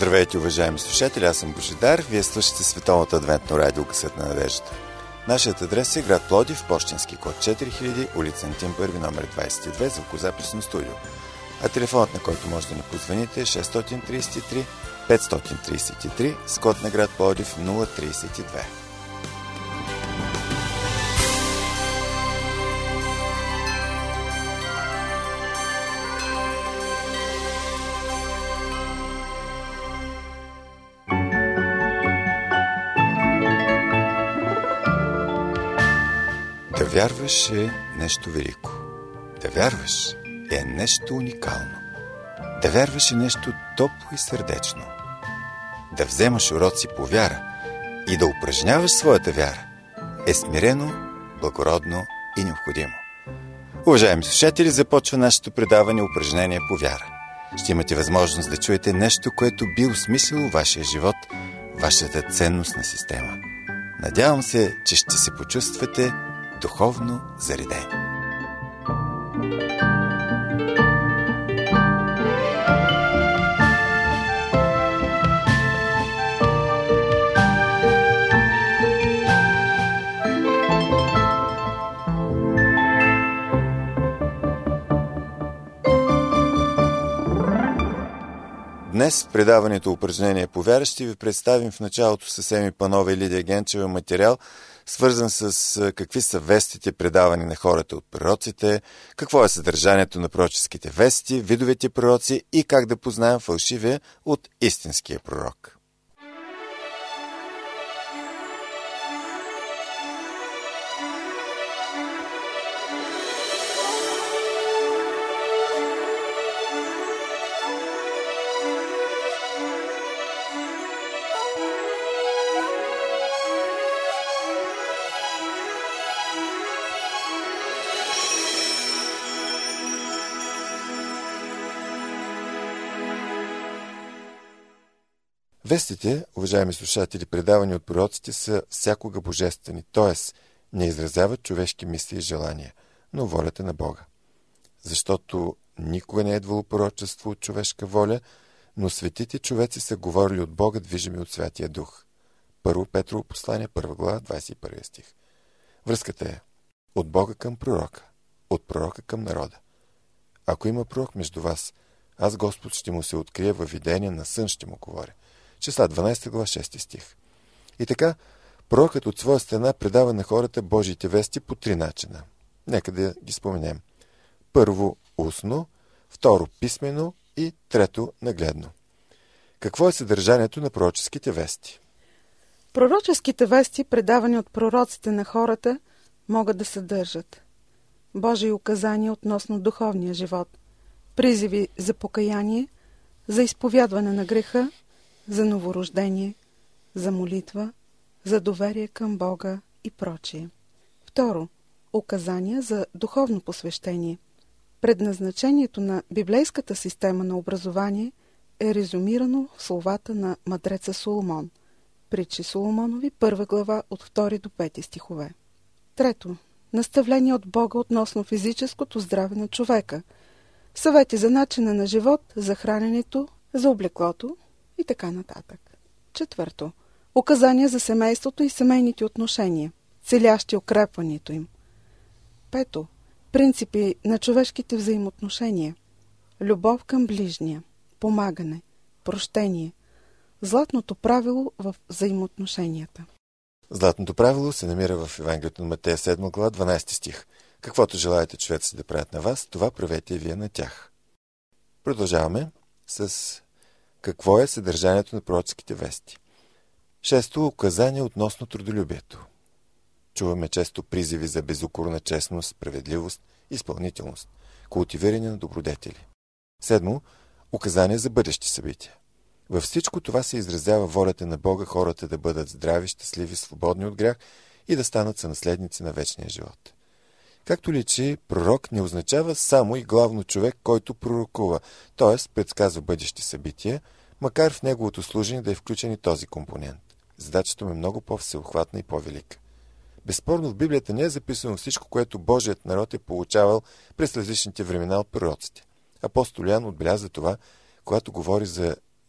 Здравейте, уважаеми слушатели, аз съм Божидар. Вие слушате Световното адвентно радио Късът на надеждата. Нашият адрес е град Пловдив, пощенски код 4000, улица Антим 1, номер 22, звукозаписно студио. А телефонът, на който може да ни позвоните, е 633 533 с код на град Пловдив 032. Да вярваш е нещо велико. Да вярваш е нещо уникално. Да вярваш е нещо топло и сърдечно. Да вземаш уроци по вяра и да упражняваш своята вяра е смирено, благородно и необходимо. Уважаеми слушатели, започва нашето предаване упражнение по вяра. Ще имате възможност да чуете нещо, което би осмислило вашия живот, вашата ценностна система. Надявам се, че ще се почувствате духовно заредени. Днес в предаването упражнение по вяра ще ви представим в началото с Еми Панова и Лидия Генчева материал, свързан с какви са вестите, предавани на хората от пророците, какво е съдържанието на пророческите вести, видовете пророци и как да познаем фалшивия от истинския пророк. Вестите, уважаеми слушатели, предавани от пророците, са всякога божествени, т.е. не изразяват човешки мисли и желания, но волята на Бога. Защото никога не е идвало пророчество от човешка воля, но светите човеци са говорили от Бога, движими от Святия Дух. Първо Петрово послание, 1 глава, 21 стих. Връзката е от Бога към пророка, от пророка към народа. Ако има пророк между вас, аз Господ ще му се открия във видение, на сън ще му говоря. Числа 12 глава 6 стих. И така, пророкът от своя страна предава на хората Божиите вести по 3 начина. Нека да ги споменем. Първо устно, второ писмено и трето нагледно. Какво е съдържанието на пророческите вести? Пророческите вести, предавани от пророците на хората, могат да съдържат Божии указания относно духовния живот, призиви за покаяние, за изповядване на греха, за новорождение, за молитва, за доверие към Бога и прочие. Второ, указания за духовно посвещение. Предназначението на библейската система на образование е резюмирано в словата на мъдреца Соломон. Притчи Соломонови, 1 глава от 2 до 5 стихове. Трето, наставление от Бога относно физическото здраве на човека. Съвети за начина на живот, за храненето, за облеклото и така нататък. Четвърто, указания за семейството и семейните отношения, целящи укрепването им. Пето, принципи на човешките взаимоотношения, любов към ближния, помагане, прощение, златното правило в взаимоотношенията. Златното правило се намира в Евангелието на Матея 7 глава 12 стих. Каквото желаете човеците да правят на вас, това правете и вие на тях. Продължаваме с какво е съдържанието на пророческите вести. Шесто, указание относно трудолюбието. Чуваме често призиви за безукорна честност, справедливост, изпълнителност, култивиране на добродетели. Седмо, указание за бъдещи събития. Във всичко това се изразява волята на Бога хората да бъдат здрави, щастливи, свободни от грях и да станат сънаследници на вечния живот. Както личи, пророк не означава само и главно човек, който пророкува, т.е. предсказва бъдещи събития, макар в неговото служение да е включен и този компонент. Задачата му е много по-всеобхватна и по-велика. Безспорно в Библията не е записано всичко, което Божият народ е получавал през различните времена от пророците. Апостол Йоан отбеляза това, когато говори за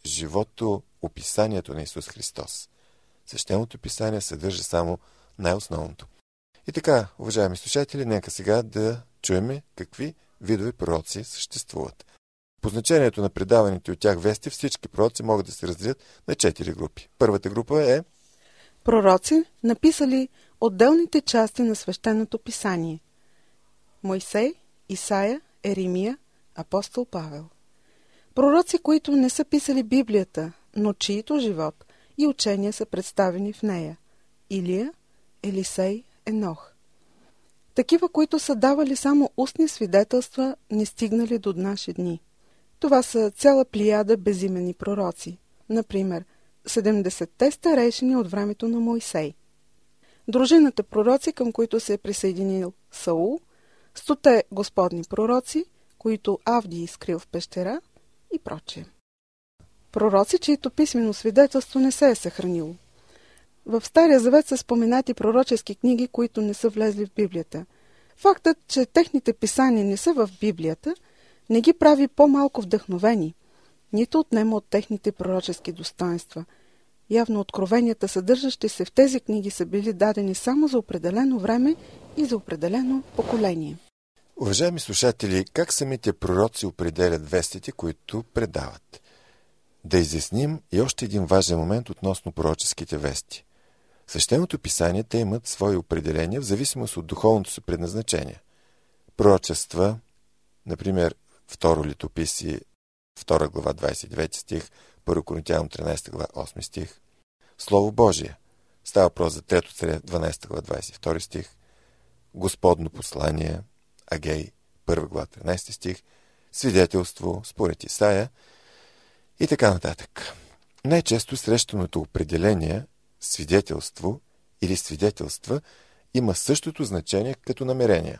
живото описанието на Исус Христос. Свещеното писание съдържа само най-основното. И така, уважаеми слушатели, нека сега да чуем какви видове пророци съществуват. По значението на предаваните от тях вести, всички пророци могат да се разделят на 4 групи. Първата група е пророци, написали отделните части на свещеното писание. Мойсей, Исаия, Еремия, апостол Павел. Пророци, които не са писали Библията, но чието живот и учения са представени в нея. Илия, Елисей, Енох. Такива, които са давали само устни свидетелства, не стигнали до наши дни. Това са цяла плеяда безимени пророци. Например, 70-те старейшини от времето на Мойсей. Дружината пророци, към които се е присъединил Саул, 100-те господни пророци, които Авдий изкрил в пещера и прочее. Пророци, чието писмено свидетелство не се е съхранило. В Стария завет са споменати пророчески книги, които не са влезли в Библията. Фактът, че техните писания не са в Библията, не ги прави по-малко вдъхновени, нито отнема от техните пророчески достоинства. Явно откровенията, съдържащи се в тези книги, са били дадени само за определено време и за определено поколение. Уважаеми слушатели, как самите пророци определят вестите, които предават? Да изясним и още един важен момент относно пророческите вести. В Свещеното писание те имат свои определения в зависимост от духовното си предназначение. Пророчества, например, 2 Летописи, 2 глава 29 стих, 1 Коринтиян 13 глава 8 стих. Слово Божие. Става въпрос за 3 Царя 12 глава 22 стих. Господно послание, Агей, 1 глава 13 стих. Свидетелство, според Исаия и така нататък. Най-често срещаното определение свидетелство или свидетелства има същото значение като намерение.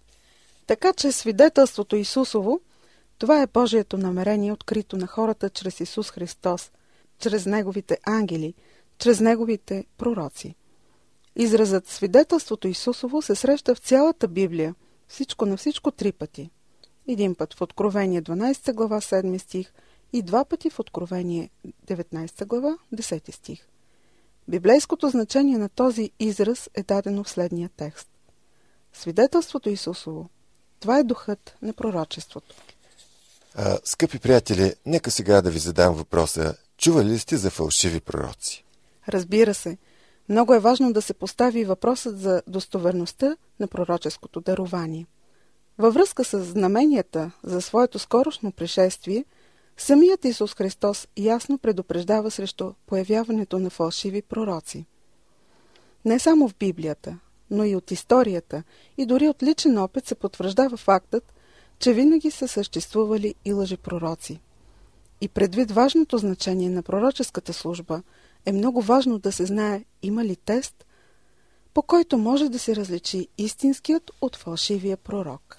Така че свидетелството Исусово, това е Божието намерение, открито на хората чрез Исус Христос, чрез Неговите ангели, чрез Неговите пророци. Изразът свидетелството Исусово се среща в цялата Библия, всичко на всичко 3 пъти. Един път в Откровение 12 глава 7 стих и 2 пъти в Откровение 19 глава 10 стих. Библейското значение на този израз е дадено в следния текст. Свидетелството Исусово, това е духът на пророчеството. Скъпи приятели, нека сега да ви задам въпроса. Чували ли сте за фалшиви пророци? Разбира се, много е важно да се постави въпросът за достоверността на пророческото дарование. Във връзка с знаменията за своето скорошно пришествие, самият Исус Христос ясно предупреждава срещу появяването на фалшиви пророци. Не само в Библията, но и от историята и дори от личен опит се потвърждава фактът, че винаги са съществували и лъжепророци. И предвид важното значение на пророческата служба, е много важно да се знае има ли тест, по който може да се различи истинският от фалшивия пророк.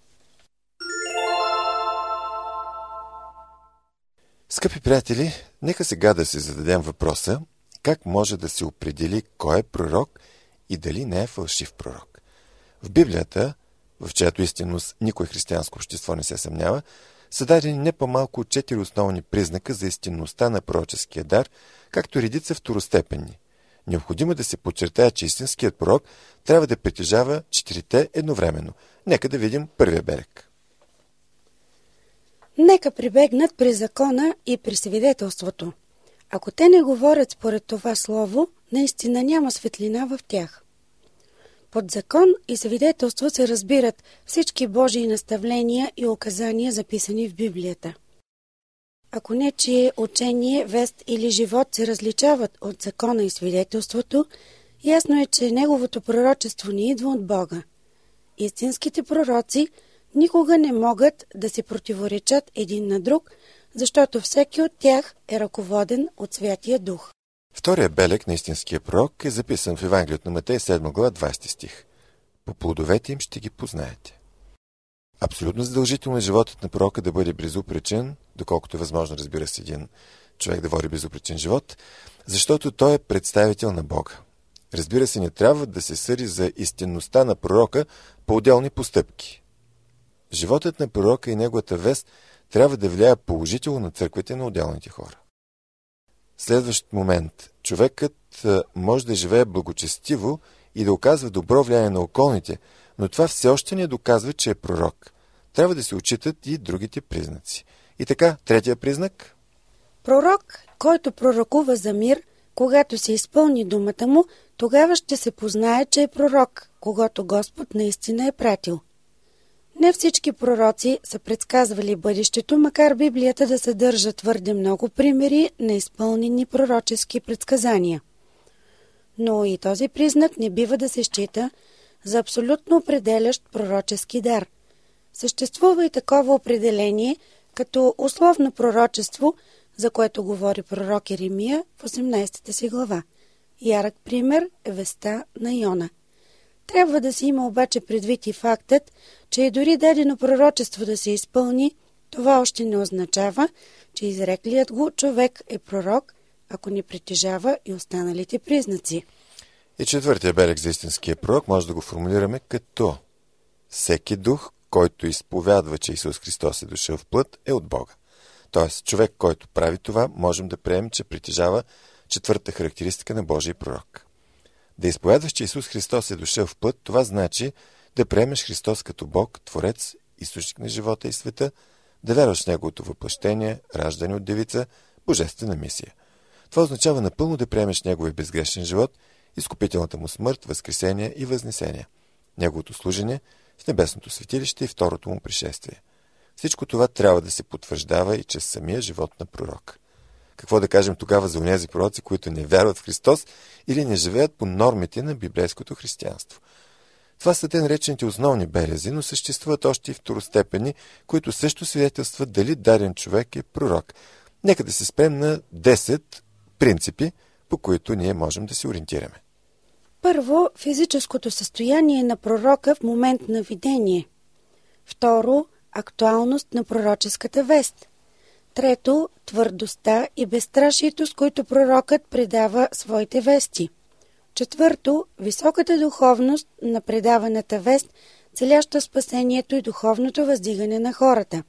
Скъпи приятели, нека сега да си зададем въпроса как може да се определи кой е пророк и дали не е фалшив пророк. В Библията, в чиято истинност никой християнско общество не се съмнява, са дадени не по-малко от 4 основни признака за истинността на пророческия дар, както редица второстепенни. Необходимо да се подчертая, че истинският пророк трябва да притежава 4-те едновременно. Нека да видим първия белег. Нека прибегнат при закона и при свидетелството. Ако те не говорят според това слово, наистина няма светлина в тях. Под закон и свидетелство се разбират всички Божии наставления и указания, записани в Библията. Ако нечие учение, вест или живот се различават от закона и свидетелството, ясно е, че неговото пророчество не идва от Бога. Истинските пророци никога не могат да се противоречат един на друг, защото всеки от тях е ръководен от Святия Дух. Втория белег на истинския пророк е записан в Евангелието на Матей 7 глава 20 стих. По плодовете им ще ги познаете. Абсолютно задължително е животът на пророка да бъде безупречен, доколкото е възможно, разбира се, един човек да води безупречен живот, защото той е представител на Бога. Разбира се, не трябва да се съди за истинността на пророка по отделни постъпки. Животът на пророка и неговата вест трябва да влияе положително на църквите на отделните хора. следващ момент. Човекът може да живее благочестиво и да оказва добро влияние на околните, но това все още не доказва, че е пророк. Трябва да се отчитат и другите признаци. И така, третия признак? Пророк, който пророкува за мир, когато се изпълни думата му, тогава ще се познае, че е пророк, когато Господ наистина е пратил. Не всички пророци са предсказвали бъдещето, макар Библията да съдържа твърде много примери на изпълнени пророчески предсказания. Но и този признак не бива да се счита за абсолютно определящ пророчески дар. Съществува и такова определение като условно пророчество, за което говори пророк Еремия в 18 си глава. Ярък пример е вестта на Йона. Трябва да се има обаче предвид и фактът, че и дори дадено пророчество да се изпълни, това още не означава, че изреклият го човек е пророк, ако не притежава и останалите признаци. И четвъртия белег за истинския пророк може да го формулираме като: всеки дух, който изповядва, че Исус Христос е дошъл в плът, е от Бога. Тоест, човек, който прави това, можем да приемем, че притежава четвърта характеристика на Божий пророк. Да изповядваш, че Исус Христос е дошъл в плът, това значи да приемеш Христос като Бог, Творец, източник на живота и света, да вярваш в Неговото въплъщение, раждане от девица, божествена мисия. Това означава напълно да приемеш Неговия безгрешен живот, изкупителната му смърт, възкресение и възнесение, Неговото служение в небесното светилище и второто му пришествие. Всичко това трябва да се потвърждава и чрез самия живот на пророк. Какво да кажем тогава за онези пророци, които не вярват в Христос или не живеят по нормите на библейското християнство? Това са те наречените основни белези, но съществуват още и второстепени, които също свидетелстват дали даден човек е пророк. Нека да се спрем на 10 принципи, по които ние можем да се ориентираме. Първо, физическото състояние на пророка в момент на видение. Второ, актуалност на пророческата вест. Трето, твърдостта и безстрашието, с които пророкът предава своите вести. Четвърто, високата духовност на предаваната вест, целяща спасението и духовното въздигане на хората.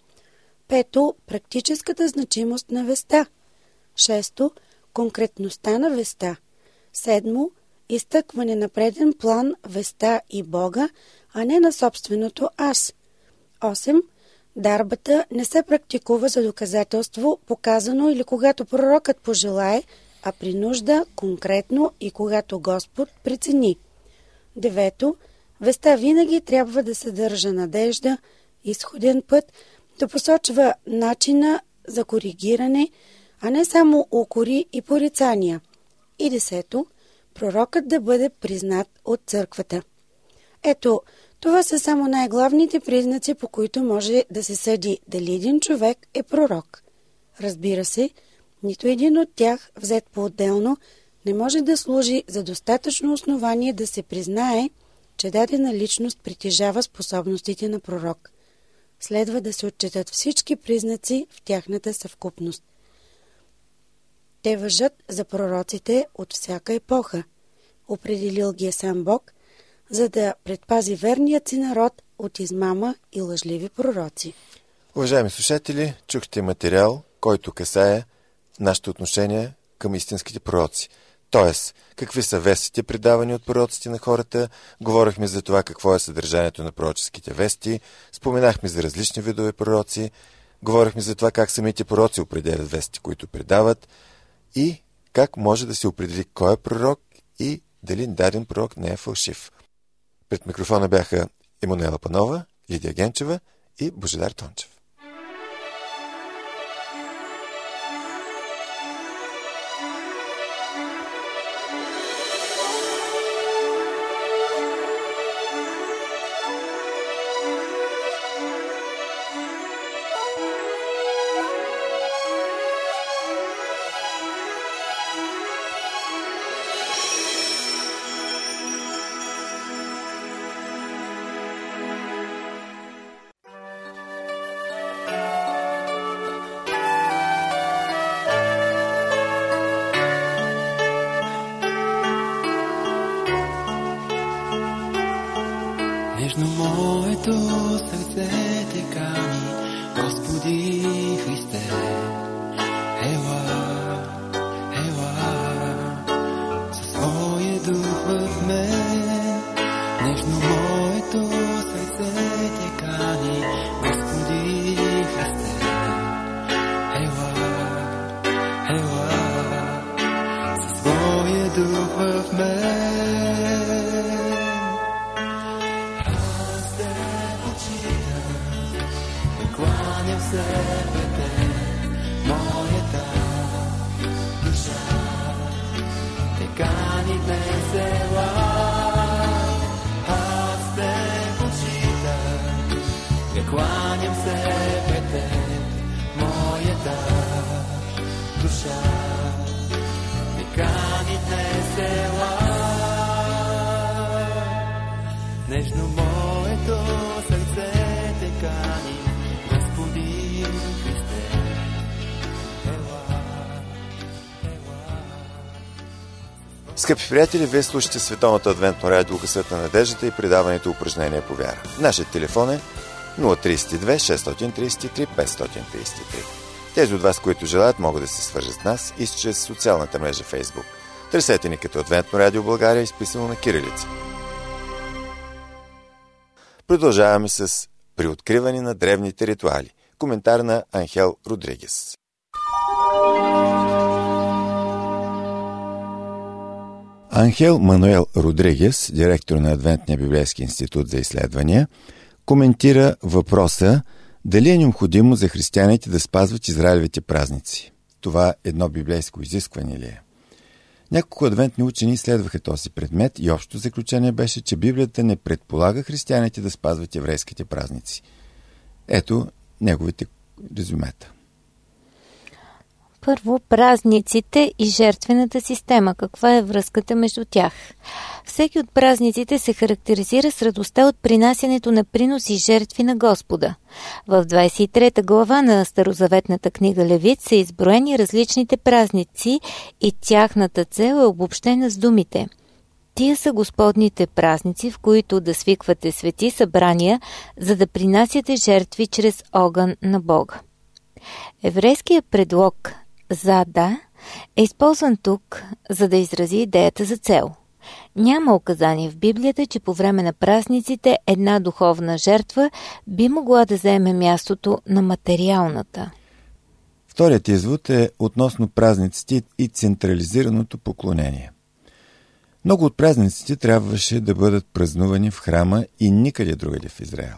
Пето, практическата значимост на веста. Шесто, конкретността на веста. Седмо, изтъкване на преден план веста и Бога, а не на собственото аз. 8. Дарбата не се практикува за доказателство, показано или когато пророкът пожелае, а при нужда, конкретно и когато Господ прецени. 9. Веста винаги трябва да съдържа надежда, изходен път, да посочва начина за коригиране, а не само укори и порицания. И 10. Пророкът да бъде признат от църквата. Ето, това са само най-главните признаци, по които може да се съди дали един човек е пророк. Разбира се, нито един от тях, взет по-отделно, не може да служи за достатъчно основание да се признае, че дадена личност притежава способностите на пророк. Следва да се отчетат всички признаци в тяхната съвкупност. Те важат за пророците от всяка епоха. Определил ги е сам Бог, за да предпази верният си народ от измама и лъжливи пророци. Уважаеми слушатели, чухте материал, който касае нашето отношение към истинските пророци. Тоест, какви са вестите, предавани от пророците на хората, говорихме за това какво е съдържанието на пророческите вести, споменахме за различни видове пророци, говорихме за това как самите пророци определят вести, които предават, и как може да се определи кой е пророк и дали даден пророк не е фалшив. Пред микрофона бяха Емануела Панова, Лидия Генчева и Божидар Тончев. Нежно моето сърце те кани, Господи Христе, ела, в мен, нежно моето сърце те кани, Господи Христе. Ела, ела, със своя дух в мен. Аз те почитам, те кланям се пред теб, моята душа те кани днес, ела. Аз те почитам, те кланям се пред теб, моята душа те кани днес, ела. Нежно моето сърце те кани, Господи Христе. Скъпи приятели, вие слушате Световното адвентно радио Гласът на надеждата и предаването Упражнения по вяра. Нашият телефон е 032 633 533. Тези от вас, които желаят, могат да се свържат с нас и чрез социалната мрежа Facebook. Търсете ни като Адвентно радио България, изписано на кирилица. Продължаваме с приоткриване на древните ритуали. Коментар на Анхел Родригес. Анхел Мануел Родригес, директор на Адвентния библейски институт за изследвания, коментира въпроса дали е необходимо за християните да спазват израилевите празници. Това едно библейско изискване ли е? Няколко адвентни учени изследваха този предмет и общото заключение беше, че Библията не предполага християните да спазват еврейските празници. Ето неговите резюмета. Първо, празниците и жертвената система. Каква е връзката между тях? Всеки от празниците се характеризира с радостта от принасянето на приноси и жертви на Господа. В 23 глава на Старозаветната книга Левит са изброени различните празници и тяхната цел е обобщена с думите: тия са Господните празници, в които да свиквате свети събрания, за да принасяте жертви чрез огън на Бога. Еврейският предлог «зада» е използван тук, за да изрази идеята за цел. Няма указание в Библията, че по време на празниците една духовна жертва би могла да заеме мястото на материалната. Вторият извод е относно празниците и централизираното поклонение. Много от празниците трябваше да бъдат празнувани в храма и никъде другаде в Израел.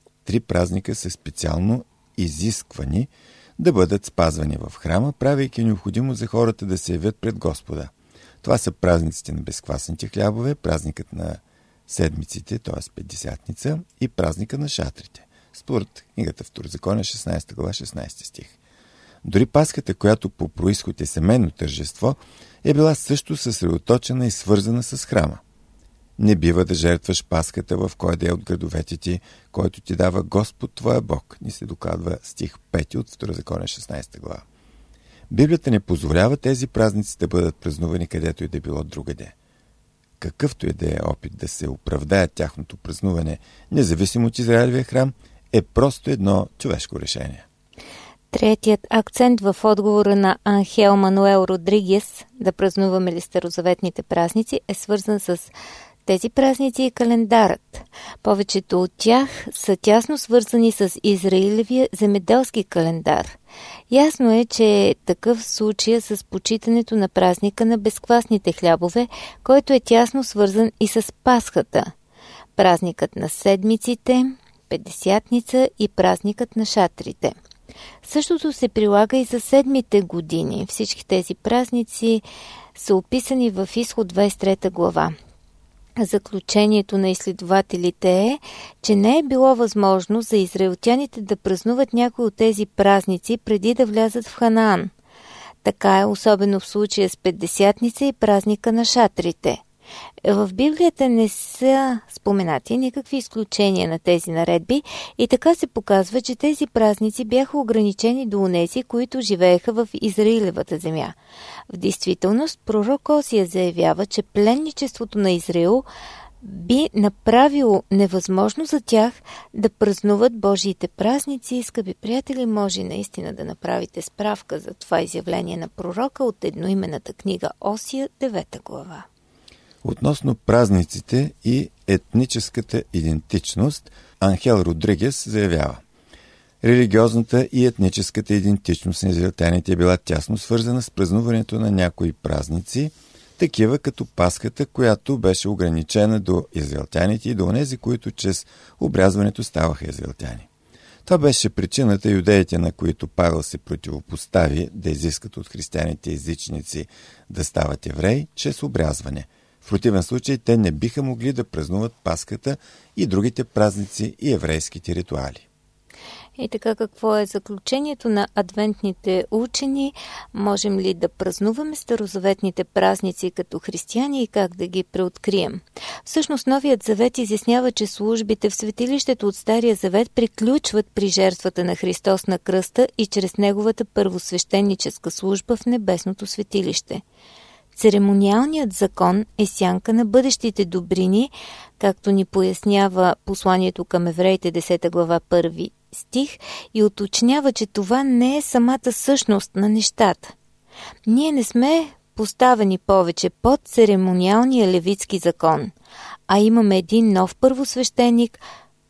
3 празника са специално изисквани да бъдат спазвани в храма, правейки необходимо за хората да се явят пред Господа. Това са празниците на безквасните хлябове, празникът на седмиците, т.е. Петдесятница, и празника на шатрите. Според книгата Второзакония, 16 глава, 16 стих. Дори Пасхата, която по произход е семейно тържество, е била също съсредоточена и свързана с храма. Не бива да жертваш Пасхата в кой да е от градовете ти, който ти дава Господ твоя Бог, ни се докладва стих 5 от Второзакония, 16 глава. Библията не позволява тези празници да бъдат празнувани където и да било другаде. Какъвто и да е опит да се оправдае тяхното празнуване, независимо от Израилевия храм, е просто едно човешко решение. Третият акцент в отговора на Анхел Мануел Родригес да празнуваме ли старозаветните празници е свързан с тези празници и календарът. Повечето от тях са тясно свързани с Израилевия земеделски календар. Ясно е, че е такъв случай с почитането на празника на безквасните хлябове, който е тясно свързан и с Пасхата. Празникът на седмиците, Петдесятница и празникът на шатрите. Същото се прилага и за седмите години. Всички тези празници са описани в Изход 23 глава. Заключението на изследователите е, че не е било възможно за израелтяните да празнуват някои от тези празници преди да влязат в Ханаан. Така е особено в случая с Петдесятница и празника на шатрите. В Библията не са споменати никакви изключения на тези наредби и така се показва, че тези празници бяха ограничени до онези, които живееха в Израилевата земя. В действителност, пророк Осия заявява, че пленничеството на Израил би направило невъзможно за тях да празнуват Божиите празници. Скъпи приятели, може наистина да направите справка за това изявление на пророка от едноименната книга Осия, 9 глава. Относно празниците и етническата идентичност, Анхел Родригес заявява: религиозната и етническата идентичност на израелтяните е била тясно свързана с празнуването на някои празници, такива като Пасхата, която беше ограничена до израелтяните и до онези, които чрез обрязването ставаха израелтяни. Това беше причината юдеите, на които Павел се противопостави, да изискат от християните езичници да стават евреи чрез обрязване. В противен случай те не биха могли да празнуват Пасхата и другите празници и еврейските ритуали. И така, какво е заключението на адвентните учени? Можем ли да празнуваме старозаветните празници като християни и как да ги преоткрием? Всъщност, Новият завет изяснява, че службите в светилището от Стария завет приключват при жертвата на Христос на кръста и чрез неговата първосвещеническа служба в небесното светилище. Церемониалният закон е сянка на бъдещите добрини, както ни пояснява посланието към евреите 10 глава 1 стих, и уточнява, че това не е самата същност на нещата. Ние не сме поставени повече под церемониалния левитски закон, а имаме един нов първосвещеник,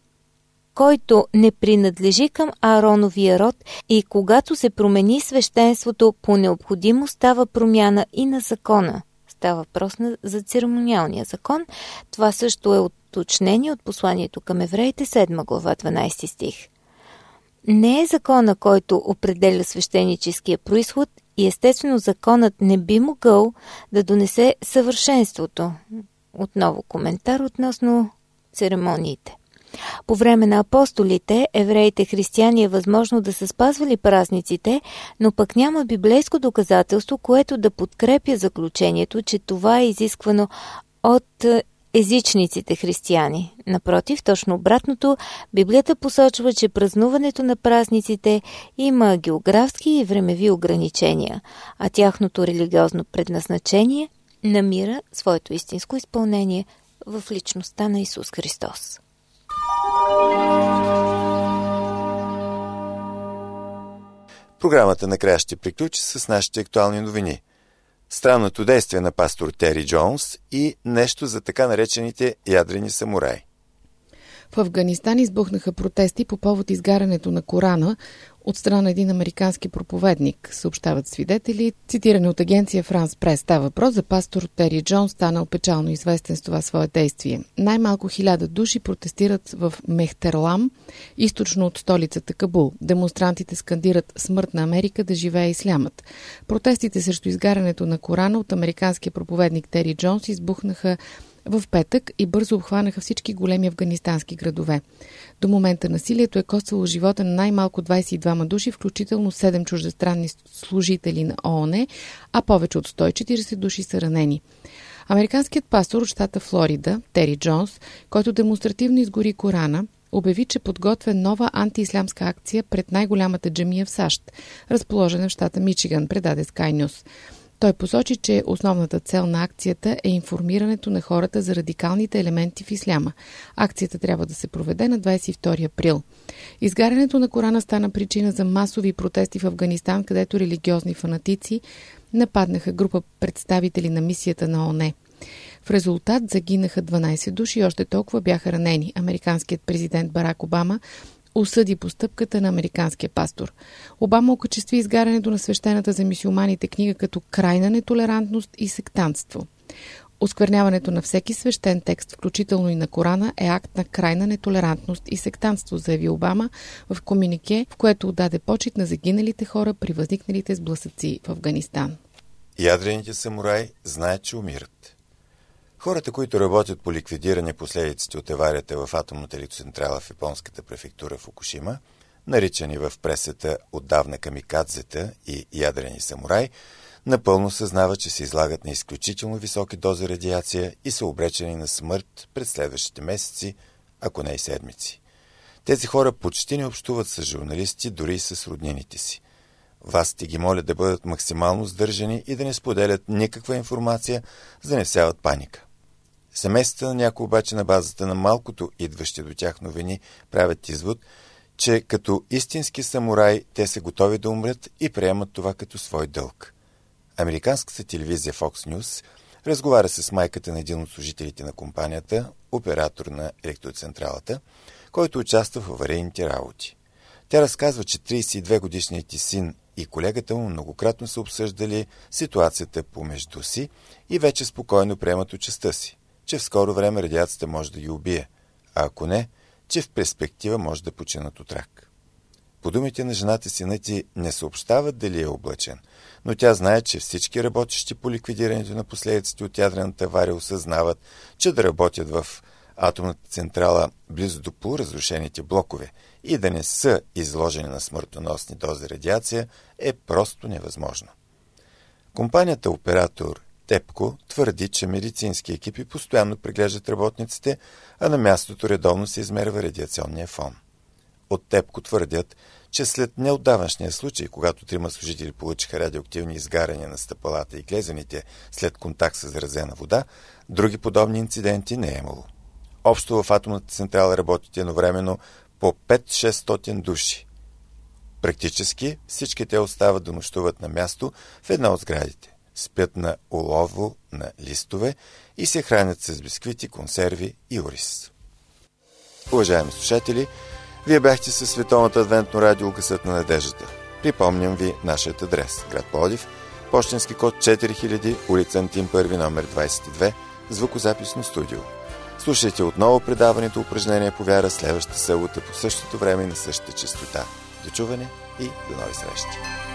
който не принадлежи към Аароновия род, и когато се промени свещенството, по необходимост става промяна и на закона. Става въпрос за церемониалния закон. Това също е уточнение от посланието към евреите 7 глава 12 стих. Не е закона, който определя свещеническия произход, и естествено законът не би могъл да донесе съвършенството. Отново коментар относно церемониите. По време на апостолите, евреите християни е възможно да са спазвали празниците, но пък няма библейско доказателство, което да подкрепя заключението, че това е изисквано от езичниците християни. Напротив, точно обратното, Библията посочва, че празнуването на празниците има географски и времеви ограничения, а тяхното религиозно предназначение намира своето истинско изпълнение в личността на Исус Христос. Програмата накрая ще приключи с нашите актуални новини. Странното действие на пастор Тери Джонс и нещо за така наречените ядрени самураи. В Афганистан избухнаха протести по повод изгарянето на Корана от страна на един американски проповедник, съобщават свидетели. Цитиране от агенция Франс Прес, става въпрос за пастор Тери Джонс, станал печално известен с това свое действие. Най-малко 1000 души протестират в Мехтерлам, източно от столицата Кабул. Демонстрантите скандират "Смърт на Америка, да живее ислямът". Протестите срещу изгарянето на Корана от американския проповедник Тери Джонс избухнаха в петък и бързо обхванаха всички големи афганистански градове. До момента насилието е коствало живота на най-малко 22 души, включително 7 чуждестранни служители на ООН, а повече от 140 души са ранени. Американският пастор от щата Флорида, Тери Джонс, който демонстративно изгори Корана, обяви, че подготвя нова антиислямска акция пред най-голямата джамия в САЩ, разположена в щата Мичиган, предаде Sky News. Той посочи, че основната цел на акцията е информирането на хората за радикалните елементи в исляма. Акцията трябва да се проведе на 22 април. Изгарянето на Корана стана причина за масови протести в Афганистан, където религиозни фанатици нападнаха група представители на мисията на ООН. В резултат загинаха 12 души и още толкова бяха ранени. Американският президент Барак Обама осъди постъпката на американския пастор. Обама окачестви изгарянето на свещената за мюсюлманите книга като крайна нетолерантност и сектантство. Оскверняването на всеки свещен текст, включително и на Корана, е акт на крайна нетолерантност и сектантство, заяви Обама в комюнике, в което отдаде почит на загиналите хора при възникналите сблъсъци в Афганистан. Ядрените самураи знаят, че умират. Хората, които работят по ликвидиране последиците от аварията в атомната електроцентрала в японската префектура Фукушима, наричани в пресата отдавна камикадзета и ядрени самураи, напълно съзнават, че се излагат на изключително високи дози радиация и са обречени на смърт през следващите месеци, ако не и седмици. Тези хора почти не общуват с журналисти, дори и с роднините си. Властите ги молят да бъдат максимално сдържани и да не споделят никаква информация, за да не всяват паника. Семействата на някои обаче на базата на малкото идващи до тях новини правят извод, че като истински самураи те са готови да умрат и приемат това като свой дълг. Американската телевизия Fox News разговаря с майката на един от служителите на компанията, оператор на електроцентралата, който участва в аварийните работи. Тя разказва, че 32-годишният ти син и колегата му многократно са обсъждали ситуацията помежду си и вече спокойно приемат участта си, че в скоро време радиацията може да ги убие, а ако не, че в перспектива може да починат от рак. По думите на жената, синът ти не съобщават дали е облъчен, но тя знае, че всички работещи по ликвидирането на последиците от ядрената авария осъзнават, че да работят в атомната централа близо до полуразрушените блокове и да не са изложени на смъртоносни дози радиация е просто невъзможно. Компанията оператор Тепко твърди, че медицински екипи постоянно преглеждат работниците, а на мястото редовно се измерва радиационния фон. От Тепко твърдят, че след неотдавнашния случай, когато 3 служители получиха радиоактивни изгаряния на стъпалата и глезените след контакт с заразена вода, други подобни инциденти не е имало. Общо в атомната централа работят едновременно по 5-600 души. Практически всички те остават да нощуват на място в една от сградите, спят на олово, на листове и се хранят с бисквити, консерви и ориз. Уважаеми слушатели, вие бяхте със Световното адвентно радио Гласът на надеждата. Припомням ви нашият адрес. Град Пловдив, пощенски код 4000, улица Антим 1, номер 22, звукозаписно студио. Слушайте отново предаването Упражнение по вяра следващата събота по същото време и на същата честота. До чуване и до нови срещи!